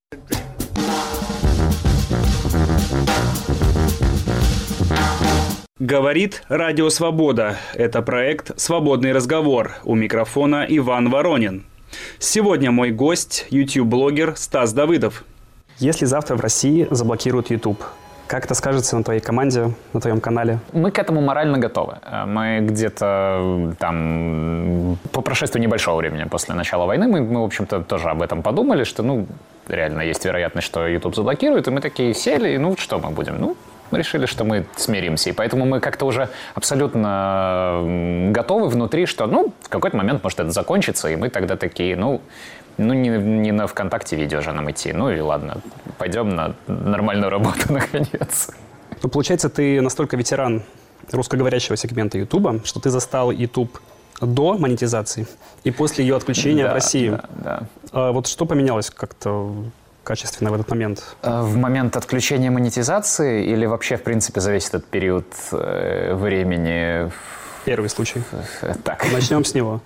Говорит Радио Свобода. Это проект «Свободный разговор». У микрофона Иван Воронин. Сегодня мой гость – YouTube-блогер Стас Давыдов. Если завтра в России заблокируют YouTube, как это скажется на твоей команде, на твоем канале? Мы к этому морально готовы. Мы где-то там по прошествии небольшого времени после начала войны, мы в общем-то, тоже об этом подумали, что, реально есть вероятность, что YouTube заблокируют, и мы такие сели, что мы будем? Мы решили, что мы смиримся, и поэтому мы как-то уже абсолютно готовы внутри, что, в какой-то момент может это закончится, и мы тогда такие, не на ВКонтакте видео же нам идти, и ладно, пойдем на нормальную работу наконец. Получается, ты настолько ветеран русскоговорящего сегмента Ютуба, что ты застал YouTube до монетизации и после ее отключения в России. Да. Вот что поменялось как-то качественно в этот момент? В момент отключения монетизации или вообще, в принципе, за весь этот период времени? Первый случай. Так. Начнем с него.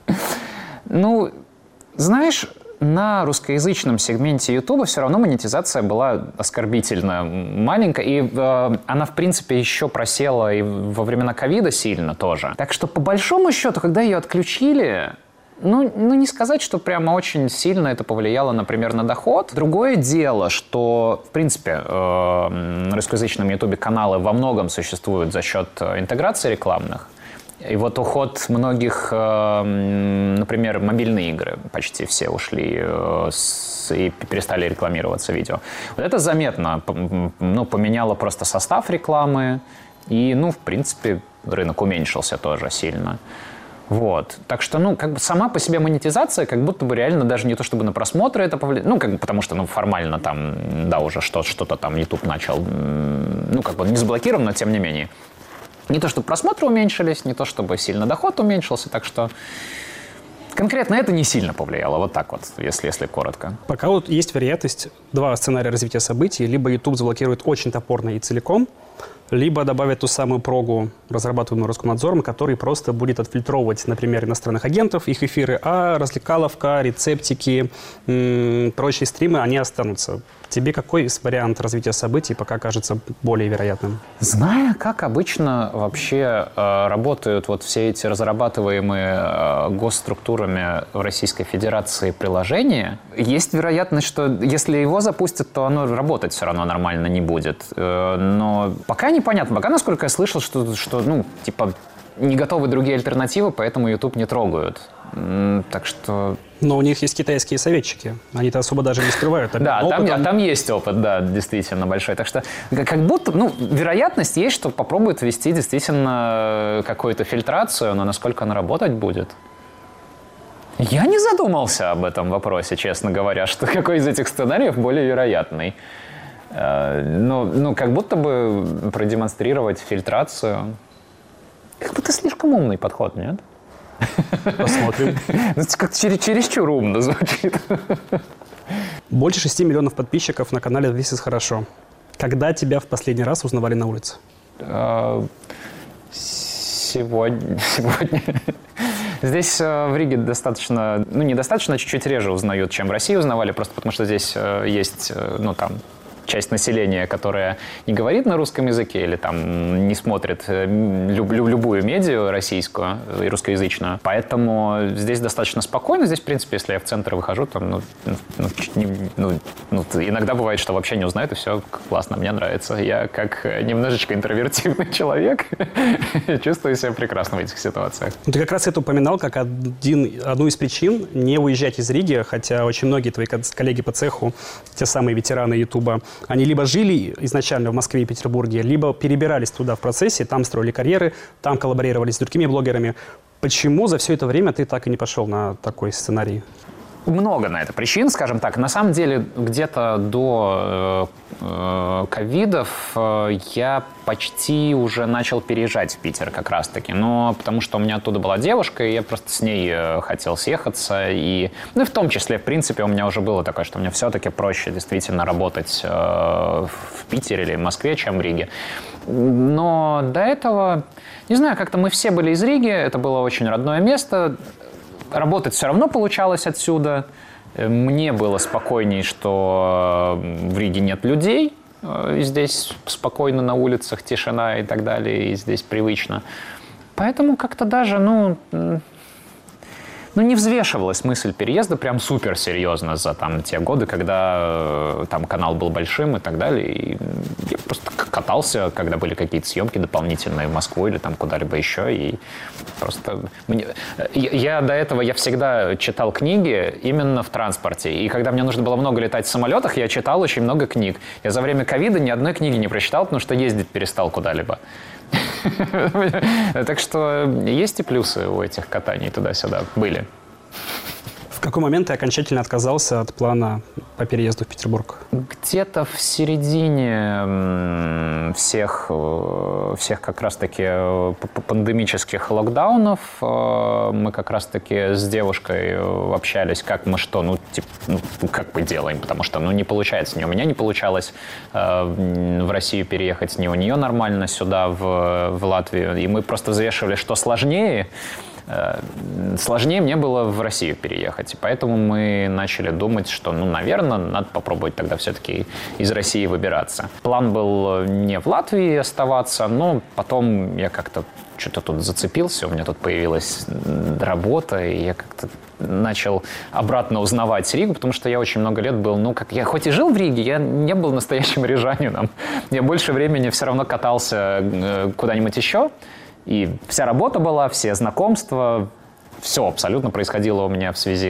Знаешь, на русскоязычном сегменте Ютуба все равно монетизация была оскорбительно маленькая, и она, в принципе, еще просела и во времена ковида сильно тоже. Так что, по большому счету, когда ее отключили, не сказать, что прямо очень сильно это повлияло, например, на доход. Другое дело, что, в принципе, на русскоязычном Ютубе каналы во многом существуют за счет интеграции рекламных. И вот уход многих, например, мобильные игры, почти все ушли и перестали рекламироваться видео. Вот это заметно, поменяло просто состав рекламы, и, в принципе, рынок уменьшился тоже сильно. Вот. Так что, сама по себе монетизация, как будто бы реально даже не то, чтобы на просмотры это повлияет, потому что, формально там, уже что-то там YouTube начал, не заблокирован, но тем не менее. Не то, чтобы просмотры уменьшились, не то, чтобы сильно доход уменьшился, так что конкретно это не сильно повлияло, вот так вот, если коротко. Пока есть вероятность, два сценария развития событий, либо YouTube заблокирует очень топорно и целиком, либо добавит ту самую прогу, разрабатываемую Роскомнадзором, который просто будет отфильтровывать, например, иностранных агентов, их эфиры, а развлекаловка, рецептики, прочие стримы, они останутся. Тебе какой вариант развития событий пока кажется более вероятным? Зная, как обычно вообще работают все эти разрабатываемые госструктурами в Российской Федерации приложения, есть вероятность, что если его запустят, то оно работать все равно нормально не будет. Но пока непонятно. Пока, насколько я слышал, что не готовы другие альтернативы, поэтому YouTube не трогают. Так что... Но у них есть китайские советчики. Они-то особо даже не скрывают. Там есть опыт, да, действительно большой. Так что как будто, вероятность есть, что попробуют ввести действительно какую-то фильтрацию, но насколько она работать будет? Я не задумался об этом вопросе, честно говоря, что какой из этих сценариев более вероятный. Как будто бы продемонстрировать фильтрацию. Как будто слишком умный подход, нет? Посмотрим. Как чересчур умно звучит. Больше 6 миллионов подписчиков на канале «This is хорошо». Когда тебя в последний раз узнавали на улице? Сегодня. Здесь в Риге достаточно, недостаточно, чуть-чуть реже узнают, чем в России узнавали, просто потому что здесь есть, часть населения, которая не говорит на русском языке или там не смотрит любую медиа российскую и русскоязычную. Поэтому здесь достаточно спокойно. Здесь, в принципе, если я в центр выхожу, там, иногда бывает, что вообще не узнают, и все классно, мне нравится. Я, как немножечко интровертивный человек, чувствую себя прекрасно в этих ситуациях. Ты как раз это упоминал как одну из причин не уезжать из Риги, хотя очень многие твои коллеги по цеху, те самые ветераны Ютуба, они либо жили изначально в Москве и Петербурге, либо перебирались туда в процессе, там строили карьеры, там коллаборировали с другими блогерами. Почему за все это время ты так и не пошел на такой сценарий? Много на это причин, скажем так. На самом деле, где-то до ковидов я почти уже начал переезжать в Питер как раз-таки. Но потому что у меня оттуда была девушка, и я просто с ней хотел съехаться. И в том числе, в принципе, у меня уже было такое, что мне все-таки проще действительно работать в Питере или в Москве, чем в Риге. Но до этого, не знаю, как-то мы все были из Риги, это было очень родное место. Работать все равно получалось отсюда. Мне было спокойней, что в Риге нет людей, и здесь спокойно на улицах, тишина и так далее, и здесь привычно. Поэтому как-то даже, не взвешивалась мысль переезда прям суперсерьезно за те годы, когда там канал был большим и так далее. И я просто катался, когда были какие-то съемки дополнительные в Москву или там куда-либо еще. И просто... Я до этого всегда читал книги именно в транспорте. И когда мне нужно было много летать в самолетах, я читал очень много книг. Я за время ковида ни одной книги не прочитал, потому что ездить перестал куда-либо. Так что есть и плюсы у этих катаний туда-сюда были. В какой момент ты окончательно отказался от плана по переезду в Петербург? Где-то в середине всех как раз-таки пандемических локдаунов мы как раз-таки с девушкой общались, как мы что, как мы делаем, потому что, не получается, ни у меня не получалось в Россию переехать, ни у нее нормально сюда, в Латвию, и мы просто взвешивали, что сложнее. Сложнее мне было в Россию переехать, и поэтому мы начали думать, что, наверное, надо попробовать тогда все-таки из России выбираться. План был не в Латвии оставаться, но потом я как-то что-то тут зацепился, у меня тут появилась работа, и я как-то начал обратно узнавать Ригу, потому что я очень много лет был, я хоть и жил в Риге, я не был настоящим рижанином. Я больше времени все равно катался куда-нибудь еще. И вся работа была, все знакомства, все абсолютно происходило у меня в связи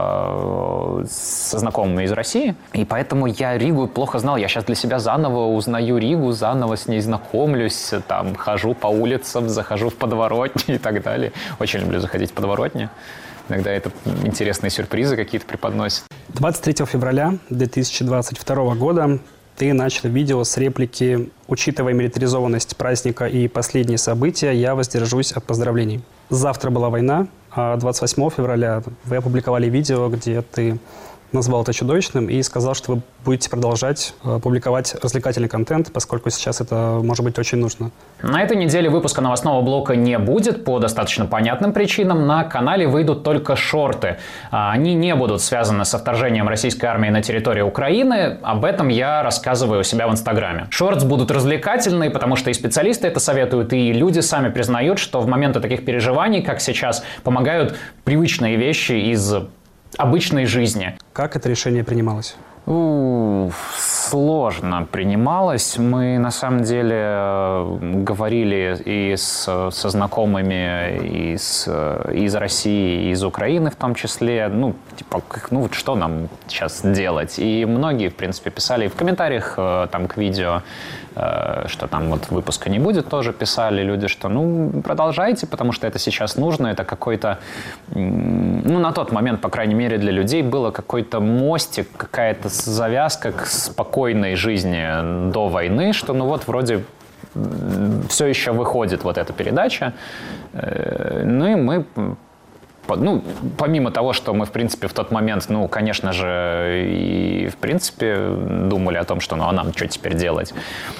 со знакомыми из России. И поэтому я Ригу плохо знал. Я сейчас для себя заново узнаю Ригу, заново с ней знакомлюсь, хожу по улицам, захожу в подворотни и так далее. Очень люблю заходить в подворотни. Иногда это интересные сюрпризы какие-то преподносят. 23 февраля 2022 года ты начал видео с реплики «Учитывая милитаризованность праздника и последние события, я воздержусь от поздравлений». Завтра была война, а 28 февраля вы опубликовали видео, где ты назвал это чудовищным и сказал, что вы будете продолжать публиковать развлекательный контент, поскольку сейчас это может быть очень нужно. На этой неделе выпуска новостного блока не будет по достаточно понятным причинам. На канале выйдут только шорты. Они не будут связаны со вторжением российской армии на территорию Украины. Об этом я рассказываю у себя в Инстаграме. Шортс будут развлекательные, потому что и специалисты это советуют, и люди сами признают, что в моменты таких переживаний, как сейчас, помогают привычные вещи из обычной жизни. Как это решение принималось? Сложно принималось. Мы, на самом деле, говорили и со знакомыми из России, и из Украины в том числе. Что нам сейчас делать? И многие, в принципе, писали и в комментариях к видео, что выпуска не будет, тоже писали люди, что продолжайте, потому что это сейчас нужно, это какой-то, на тот момент, по крайней мере, для людей было какой-то мостик, какая-то завязка к спокойной жизни до войны, что вроде все еще выходит эта передача, и мы... помимо того, что мы, в принципе, в тот момент, конечно же, и, в принципе, думали о том, что, а нам что теперь делать,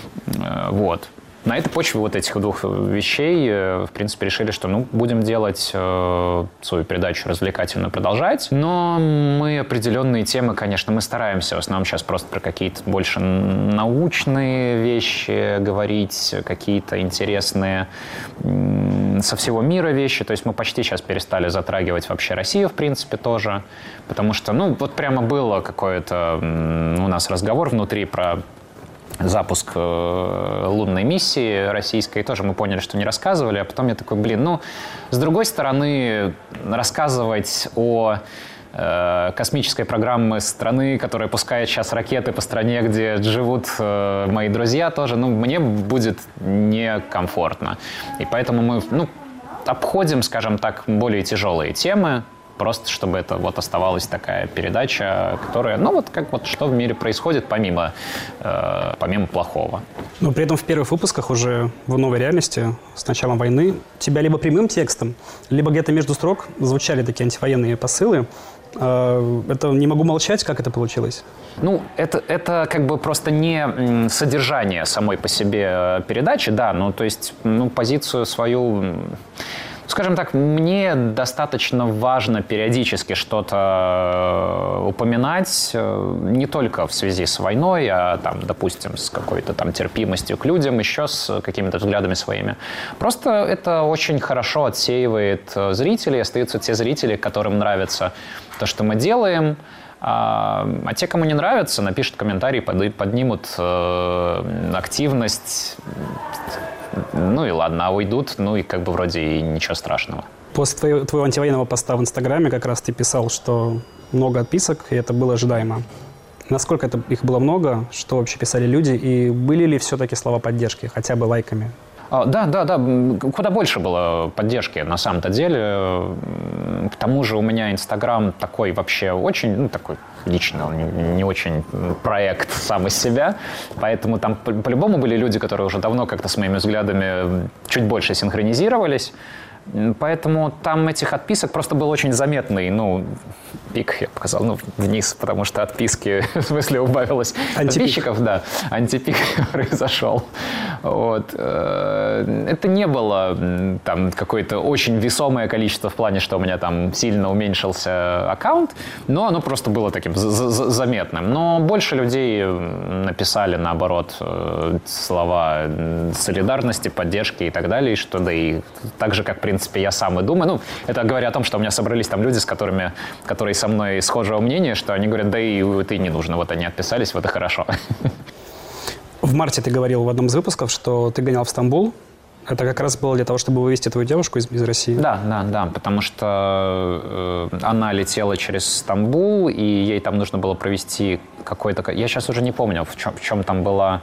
На этой почве этих двух вещей, в принципе, решили, что, будем делать свою передачу развлекательную, продолжать, но мы определенные темы, конечно, мы стараемся, в основном сейчас просто про какие-то больше научные вещи говорить, какие-то интересные со всего мира вещи, то есть мы почти сейчас перестали затрагивать вообще Россию, в принципе, тоже, потому что, прямо было какое-то у нас разговор внутри про запуск лунной миссии российской, тоже мы поняли, что не рассказывали, а потом я такой, с другой стороны, рассказывать о космической программы страны, которая пускает сейчас ракеты по стране, где живут мои друзья, тоже, мне будет некомфортно. И поэтому мы, обходим, скажем так, более тяжелые темы, просто чтобы это оставалась такая передача, которая, что в мире происходит помимо плохого. Но при этом в первых выпусках уже в новой реальности, с началом войны, тебя либо прямым текстом, либо где-то между строк звучали такие антивоенные посылы. Это не могу молчать, как это получилось? Это просто не содержание самой по себе передачи, да, то есть, позицию свою... Скажем так, мне достаточно важно периодически что-то упоминать, не только в связи с войной, а, там, допустим, с какой-то там терпимостью к людям, еще с какими-то взглядами своими. Просто это очень хорошо отсеивает зрителей, остаются те зрители, которым нравится то, что мы делаем. А те, кому не нравится, напишут комментарии, поднимут активность. Ну и ладно, а уйдут, ну и как бы вроде и ничего страшного. После твоего антивоенного поста в Инстаграме как раз ты писал, что много отписок, и это было ожидаемо. Насколько их было много, что вообще писали люди, и были ли все-таки слова поддержки, хотя бы лайками? Да. Куда больше было поддержки на самом-то деле. К тому же у меня Инстаграм такой вообще очень, такой личный, он не очень проект сам из себя. Поэтому там по-любому были люди, которые уже давно как-то с моими взглядами чуть больше синхронизировались. Поэтому там этих отписок просто был очень заметный, пик, я показал, вниз, потому что отписки, в смысле, убавилось подписчиков, да, антипик произошел. Вот. Это не было там какое-то очень весомое количество в плане, что у меня там сильно уменьшился аккаунт, но оно просто было таким заметным. Но больше людей написали, наоборот, слова солидарности, поддержки и так далее, что да и так же, как, в принципе, я сам и думаю. Это говоря о том, что у меня собрались там люди, которые со мной схожего мнения, что они говорят, да и ты не нужно, вот они отписались, вот и хорошо. В марте ты говорил в одном из выпусков, что ты гонял в Стамбул. Это как раз было для того, чтобы вывести твою девушку из России? Да, потому что она летела через Стамбул, и ей там нужно было провести какой-то... Я сейчас уже не помню, в чем там была...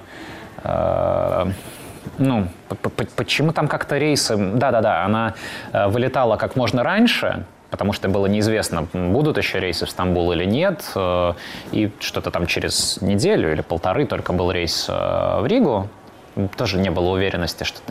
почему там как-то рейсы... Да, она вылетала как можно раньше, потому что было неизвестно, будут еще рейсы в Стамбул или нет. И что-то там через неделю или полторы только был рейс в Ригу. Тоже не было уверенности, что...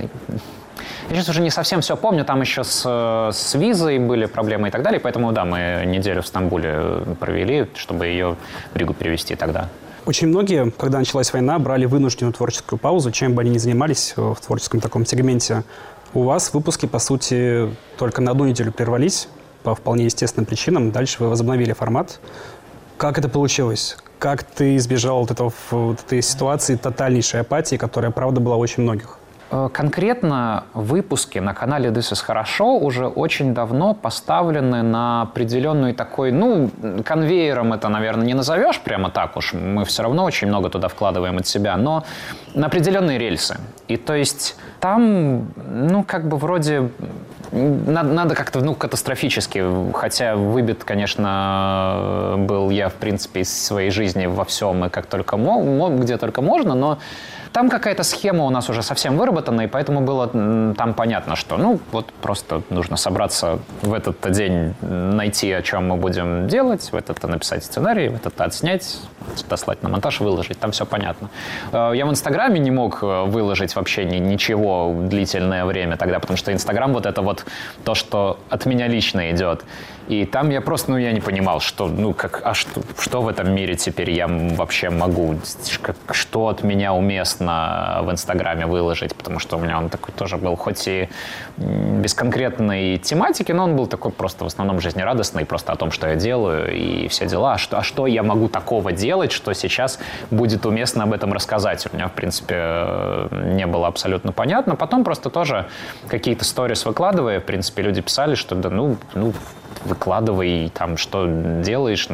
Я сейчас уже не совсем все помню, там еще с визой были проблемы и так далее. Поэтому, да, мы неделю в Стамбуле провели, чтобы ее в Ригу перевезти тогда. Очень многие, когда началась война, брали вынужденную творческую паузу, чем бы они ни занимались в творческом таком сегменте. У вас выпуски, по сути, только на одну неделю прервались по вполне естественным причинам. Дальше вы возобновили формат. Как это получилось? Как ты избежал этой ситуации тотальнейшей апатии, которая, правда, была у очень многих? Конкретно выпуски на канале This is Хорошо уже очень давно поставлены на определенный такой, конвейером это, наверное, не назовешь прямо так уж, мы все равно очень много туда вкладываем от себя, но на определенные рельсы. И то есть там, вроде надо как-то, катастрофически, хотя выбит, конечно, был я, в принципе, из своей жизни во всем и как только где только можно, но там какая-то схема у нас уже совсем выработана, и поэтому было там понятно, что, просто нужно собраться в этот день, найти, о чем мы будем делать, в этот написать сценарий, в этот отснять, дослать на монтаж, выложить, там все понятно. Я в Инстаграме не мог выложить вообще ничего длительное время тогда, потому что Инстаграм это то, что от меня лично идет. И там я просто, я не понимал, что, что в этом мире теперь я вообще могу, что от меня уместно в Инстаграме выложить, потому что у меня он такой тоже был, хоть и без конкретной тематики, но он был такой просто в основном жизнерадостный, просто о том, что я делаю и все дела. А что я могу такого делать, что сейчас будет уместно об этом рассказать? У меня, в принципе, не было абсолютно понятно. Потом просто тоже какие-то сторис выкладывая, в принципе, люди писали, что да, выкладывай, там, что делаешь,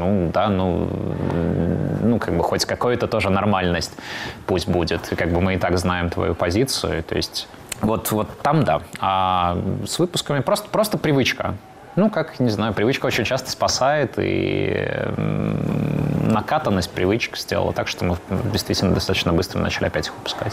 хоть какая-то тоже нормальность пусть будет. И мы и так знаем твою позицию, то есть вот там да. А с выпусками просто привычка. Не знаю, привычка очень часто спасает, и накатанность привычек сделала так, что мы действительно достаточно быстро начали опять их выпускать.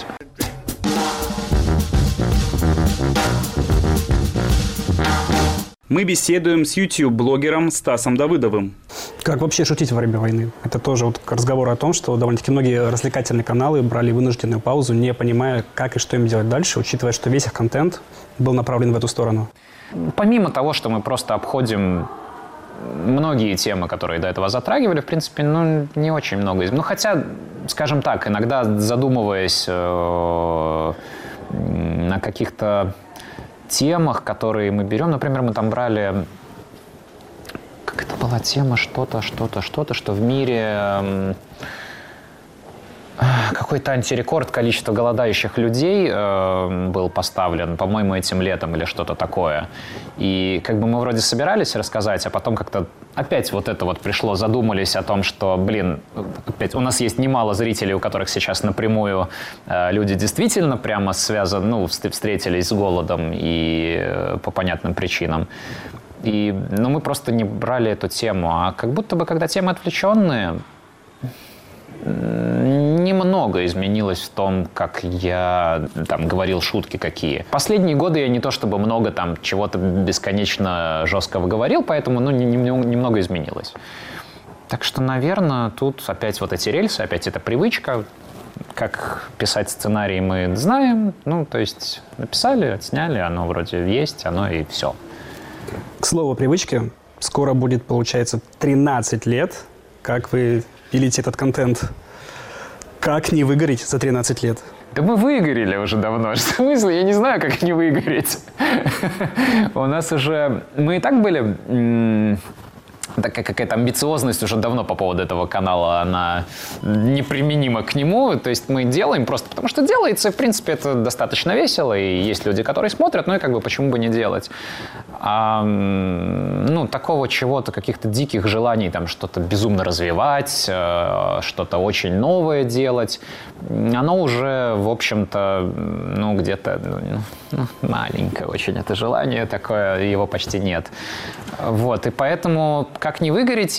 Мы беседуем с YouTube-блогером Стасом Давыдовым. Как вообще шутить во время войны? Это тоже разговор о том, что довольно-таки многие развлекательные каналы брали вынужденную паузу, не понимая, как и что им делать дальше, учитывая, что весь их контент был направлен в эту сторону. Помимо того, что мы просто обходим многие темы, которые до этого затрагивали, в принципе, не очень много. Хотя, скажем так, иногда задумываясь на каких-то темах, которые мы берем. Например, мы там брали... Как это была тема? Что-то, что в мире... Какой-то антирекорд количества голодающих людей был поставлен, по-моему, этим летом или что-то такое. И как бы мы вроде собирались рассказать, а потом как-то опять вот это вот пришло, задумались о том, что, блин, опять у нас есть немало зрителей, у которых сейчас напрямую люди действительно прямо связаны, ну, встретились с голодом и по понятным причинам. Но мы просто не брали эту тему. А как будто бы, когда темы отвлеченные, немного изменилось в том, как я там говорил шутки какие. Последние годы я не то чтобы много там чего-то бесконечно жесткого говорил, поэтому немного изменилось. Так что, наверное, тут опять вот эти рельсы, опять эта привычка. Как писать сценарий мы знаем. Ну, то есть написали, отсняли, оно вроде есть, оно и все. К слову о привычке, скоро будет, получается, 13 лет, как вы пилите этот контент. Как не выгореть за 13 лет? Да мы выгорели уже давно. В смысле? Я не знаю, как не выгореть. У нас уже... Мы и так были... Такая какая-то амбициозность уже давно по поводу этого канала, она неприменима к нему. То есть мы делаем просто потому, что делается. И, в принципе, это достаточно весело. И есть люди, которые смотрят, ну и как бы почему бы не делать. Ну, такого чего-то, каких-то диких желаний, там, что-то безумно развивать, что-то очень новое делать, оно уже, в общем-то, ну, где-то маленькое очень это желание такое, его почти нет. Вот, и поэтому, как не выгореть, у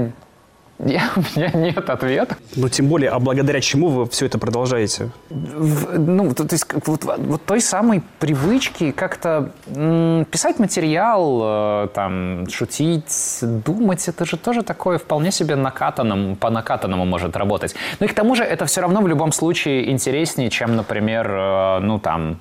меня нет ответа. Ну, тем более, а благодаря чему вы все это продолжаете? Ну, то есть вот той самой привычки как-то писать материал, там, шутить, думать, это же тоже такое вполне себе по накатанному может работать. Ну и к тому же это все равно в любом случае интереснее, чем, например, ну, там,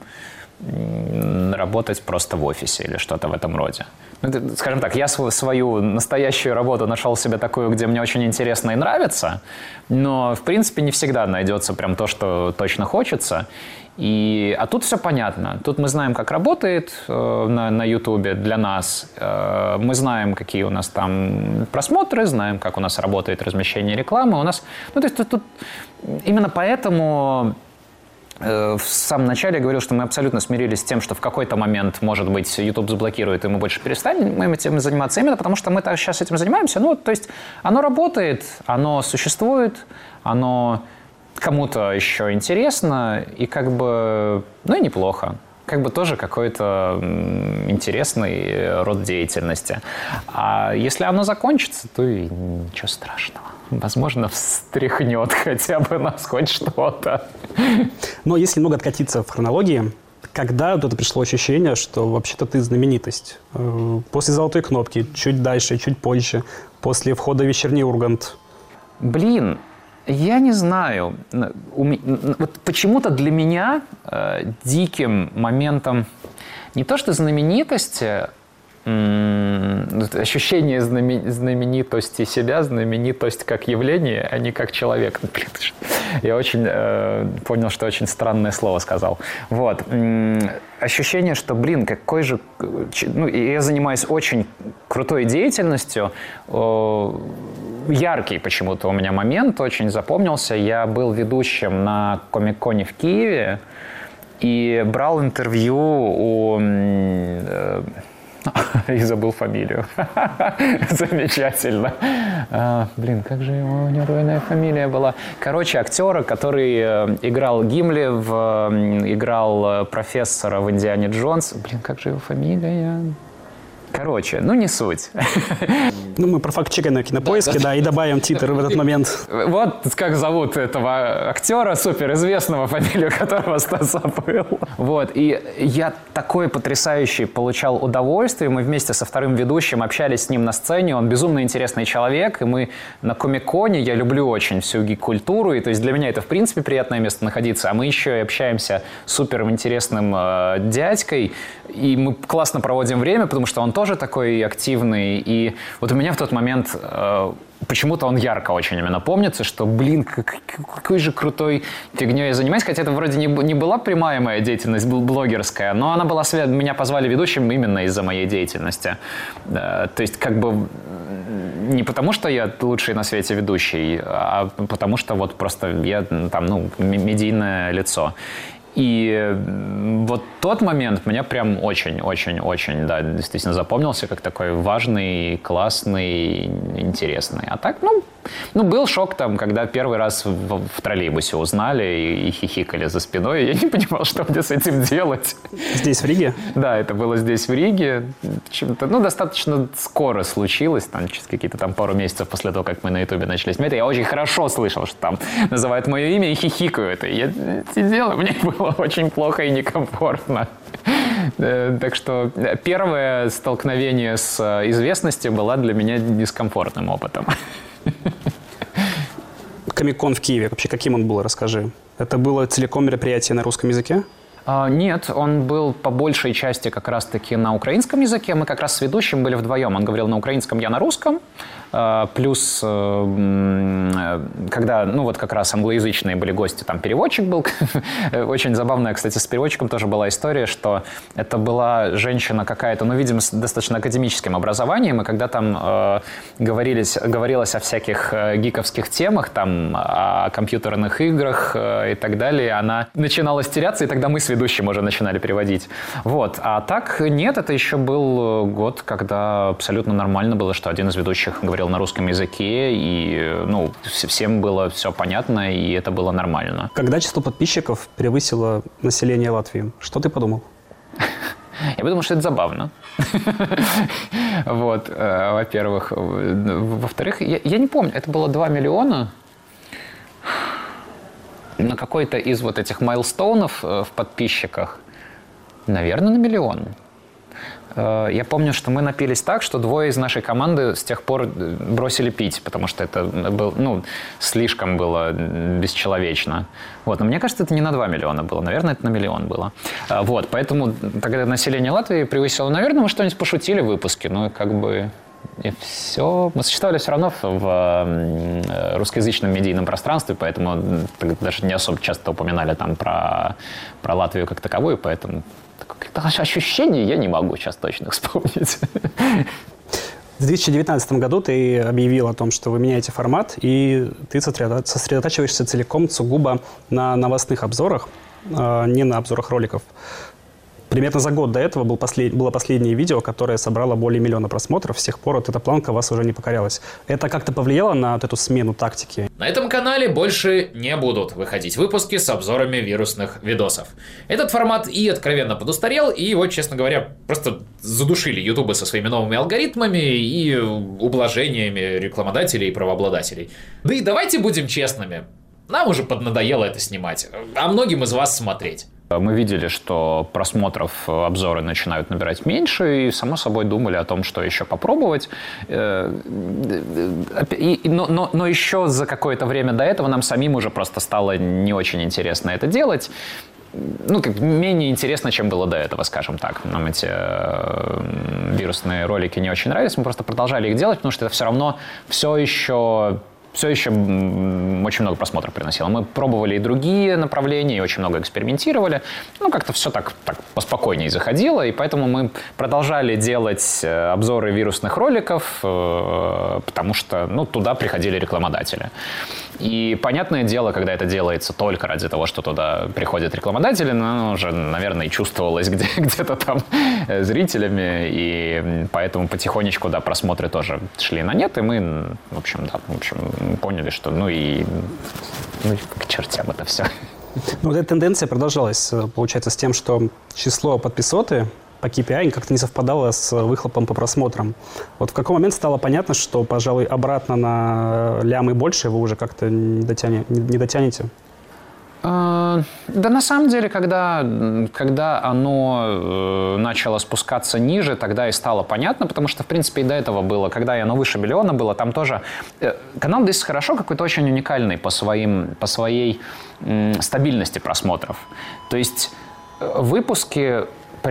работать просто в офисе или что-то в этом роде. Скажем так, я свою настоящую работу нашел себе такую, где мне очень интересно и нравится, но, в принципе, не всегда найдется прям то, что точно хочется. А тут все понятно. Тут мы знаем, как работает на Ютубе для нас. Мы знаем, какие у нас там просмотры, знаем, как у нас работает размещение рекламы. У нас, ну, то есть тут именно поэтому... В самом начале я говорил, что мы абсолютно смирились с тем, что в какой-то момент, может быть, YouTube заблокирует, и мы больше перестанем этим заниматься, именно потому что мы сейчас этим занимаемся. Ну, то есть оно работает, оно существует, оно кому-то еще интересно, и как бы, ну и неплохо. Как бы тоже какой-то интересный род деятельности. А если оно закончится, то и ничего страшного. Возможно, встряхнет хотя бы нас хоть что-то. Но если немного откатиться в хронологии, когда вот это пришло ощущение, что вообще-то ты знаменитость? После «Золотой кнопки», чуть дальше, чуть позже, после входа в «Вечерний Ургант». Блин, я не знаю. Вот почему-то для меня диким моментом не то что знаменитости, ощущение знаменитости себя, знаменитость как явление, а не как человек. Я очень понял, что очень странное слово сказал. Вот. Ощущение, что, блин, какой же... Ну, я занимаюсь очень крутой деятельностью. Яркий почему-то у меня момент очень запомнился. Я был ведущим на Комик-коне в Киеве и брал интервью у... И забыл фамилию. Замечательно. Блин, как же его, у него двойная фамилия была. Короче, актера, который играл Гимли, играл профессора в «Индиане Джонс». Блин, как же его фамилия? Короче, ну не суть. Ну, мы профакт-чекаем на Кинопоиске, да, и добавим титр в этот момент. Вот как зовут этого актера суперизвестного, фамилию которого Стас забыл. Вот, и я такое потрясающее получал удовольствие. Мы вместе со вторым ведущим общались с ним на сцене. Он безумно интересный человек, и мы на Комик-коне, я люблю очень всю гик-культуру, и то есть для меня это в принципе приятное место находиться. А мы еще и общаемся с суперинтересным дядькой, и мы классно проводим время, потому что он тоже такой активный. И вот у меня мне в тот момент почему-то он ярко очень именно помнится, что, блин, какой же крутой фигней я занимаюсь. Хотя это вроде не была прямая моя деятельность блогерская, но она была меня позвали ведущим именно из-за моей деятельности. То есть как бы не потому, что я лучший на свете ведущий, а потому что вот просто я там, ну, медийное лицо. И вот тот момент мне прям очень-очень-очень, да, действительно запомнился как такой важный, классный, интересный. А так, ну был шок там, когда первый раз в троллейбусе узнали и хихикали за спиной. Я не понимал, что мне с этим делать. Здесь, в Риге? Да, это было здесь, в Риге. Почему-то, достаточно скоро случилось, там, через какие-то там пару месяцев после того, как мы на Ютубе начали снимать. Я очень хорошо слышал, что там называют мое имя и хихикают. И я сидел, и мне было очень плохо и некомфортно. Так что первое столкновение с известностью было для меня дискомфортным опытом. Комик-кон в Киеве, вообще каким он был, расскажи. Это было целиком мероприятие на русском языке? Нет, он был по большей части как раз-таки на украинском языке. Мы как раз с ведущим были вдвоем. Он говорил на украинском, я на русском. Плюс, когда, вот как раз англоязычные были гости, там переводчик был. Очень забавная, кстати, с переводчиком тоже была история, что это была женщина какая-то, видимо, с достаточно академическим образованием, и когда там говорилось о всяких гиковских темах, там, о компьютерных играх и так далее, она начинала теряться, и тогда мы с ведущим уже начинали переводить. Вот. А так нет, это еще был год, когда абсолютно нормально было, что один из ведущих говорил на русском языке, и всем было все понятно, и это было нормально. Когда число подписчиков превысило население Латвии, что ты подумал? Я подумал, что это забавно. Вот, во-первых. Во-вторых, я не помню, это было 2 миллиона. На какой-то из вот этих майлстоунов в подписчиках, наверное, на 1 миллион. Я помню, что мы напились так, что 2 из нашей команды с тех пор бросили пить, потому что это было, слишком было бесчеловечно. Вот. Но мне кажется, это не на 2 миллиона было, наверное, это на 1 миллион было. Вот. Поэтому тогда население Латвии превысило, наверное, мы что-нибудь пошутили в выпуске, и все. Мы существовали все равно в русскоязычном медийном пространстве, поэтому даже не особо часто упоминали там про Латвию как таковую, поэтому какие-то ощущения я не могу сейчас точно вспомнить. В 2019 году ты объявил о том, что вы меняете формат, и ты сосредотачиваешься целиком сугубо на новостных обзорах, не на обзорах роликов. Примерно за год до этого было последнее видео, которое собрало более 1 миллиона просмотров. С тех пор эта планка вас уже не покорялась. Это как-то повлияло на эту смену тактики? На этом канале больше не будут выходить выпуски с обзорами вирусных видосов. Этот формат и откровенно подустарел, и его, честно говоря, просто задушили ютубы со своими новыми алгоритмами и ублажениями рекламодателей и правообладателей. Да и давайте будем честными. Нам уже поднадоело это снимать, а многим из вас смотреть. Мы видели, что просмотров обзоры начинают набирать меньше, и, само собой, думали о том, что еще попробовать. Но еще за какое-то время до этого нам самим уже просто стало не очень интересно это делать. Менее интересно, чем было до этого, скажем так. Нам эти вирусные ролики не очень нравились, мы просто продолжали их делать, потому что это все равно все еще очень много просмотров приносило. Мы пробовали и другие направления, и очень много экспериментировали. Как-то все так поспокойнее заходило, и поэтому мы продолжали делать обзоры вирусных роликов, потому что туда приходили рекламодатели. И понятное дело, когда это делается только ради того, что туда приходят рекламодатели, уже, наверное, и чувствовалось где-то там зрителями, и поэтому потихонечку, просмотры тоже шли на нет, и мы, в общем, поняли, что к чертям это все. Эта тенденция продолжалась, получается, с тем, что число подписоты по KPI как-то не совпадало с выхлопом по просмотрам. Вот в какой момент стало понятно, что, пожалуй, обратно на лямы больше вы уже как-то не дотянете? Да, на самом деле, когда оно начало спускаться ниже, тогда и стало понятно, потому что, в принципе, и до этого было, когда оно выше 1 миллиона было, там тоже... Канал здесь хорошо, какой-то очень уникальный по своей стабильности просмотров. То есть выпуски прям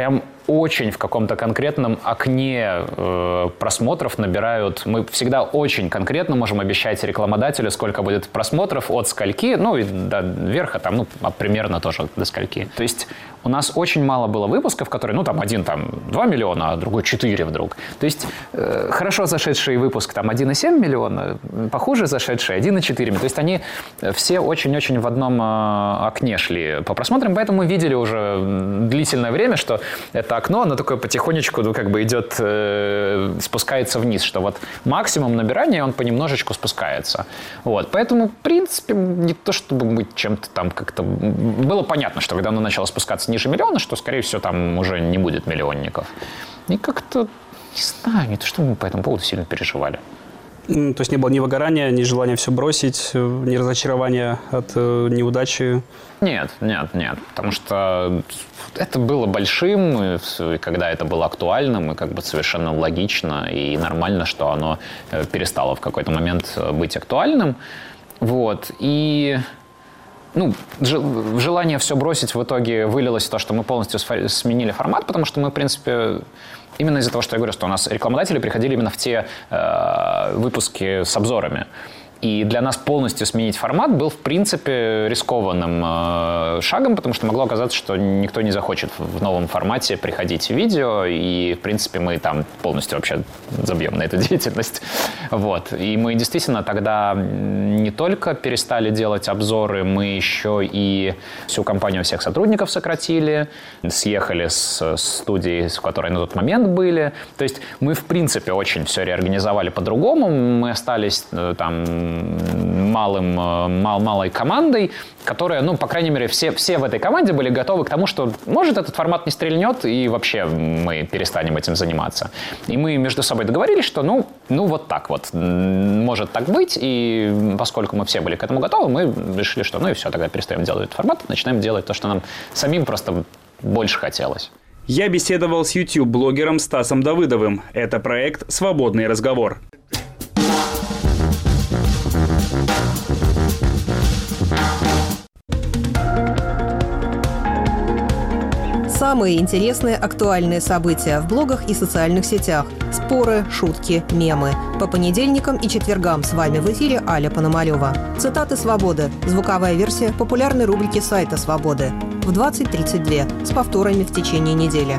очень в каком-то конкретном окне просмотров набирают. Мы всегда очень конкретно можем обещать рекламодателю, сколько будет просмотров, от скольки, ну и до верха, там, ну, примерно тоже до скольки. То есть у нас очень мало было выпусков, которые, ну, там, один там 2 миллиона, а другой 4 вдруг. То есть хорошо зашедший выпуск там 1,7 миллиона, похуже зашедший 1,4. То есть они все очень-очень в одном окне шли по просмотрам, поэтому мы видели уже длительное время, что это окно, оно такое потихонечку, ну, как бы идет, спускается вниз, что вот максимум набирания, он понемножечку спускается. Вот. Поэтому, в принципе, не то чтобы мы чем-то там как-то... Было понятно, что когда оно начало спускаться ниже миллиона, что, скорее всего, там уже не будет миллионников. И как-то, не знаю, не то, что мы по этому поводу сильно переживали. То есть не было ни выгорания, ни желания все бросить, ни разочарования от неудачи? Нет. Потому что это было большим, и когда это было актуальным, и как бы совершенно логично и нормально, что оно перестало в какой-то момент быть актуальным. Вот. И... Ну, желание все бросить в итоге вылилось в то, что мы полностью сменили формат, потому что мы, в принципе, именно из-за того, что я говорю, что у нас рекламодатели приходили именно в те выпуски с обзорами. И для нас полностью сменить формат был, в принципе, рискованным шагом, потому что могло оказаться, что никто не захочет в новом формате приходить в видео, и, в принципе, мы там полностью вообще забьем на эту деятельность. Вот. И мы действительно тогда не только перестали делать обзоры, мы еще и всю компанию, всех сотрудников сократили, съехали с студии, в которой на тот момент были. То есть мы, в принципе, очень все реорганизовали по-другому. Мы остались там малой командой, которая, ну, по крайней мере, все в этой команде были готовы к тому, что, может, этот формат не стрельнет, и вообще мы перестанем этим заниматься. И мы между собой договорились, что, ну вот так вот, может так быть, и поскольку мы все были к этому готовы, мы решили, что, ну и все, тогда перестаем делать этот формат, начинаем делать то, что нам самим просто больше хотелось. Я беседовал с YouTube-блогером Стасом Давыдовым. Это проект «Свободный разговор». Самые интересные актуальные события в блогах и социальных сетях. Споры, шутки, мемы. По понедельникам и четвергам с вами в эфире Аля Пономарёва. Цитаты «Свободы». Звуковая версия популярной рубрики сайта «Свободы». В 20:32 с повторами в течение недели.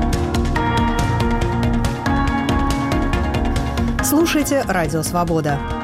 Слушайте «Радио Свобода».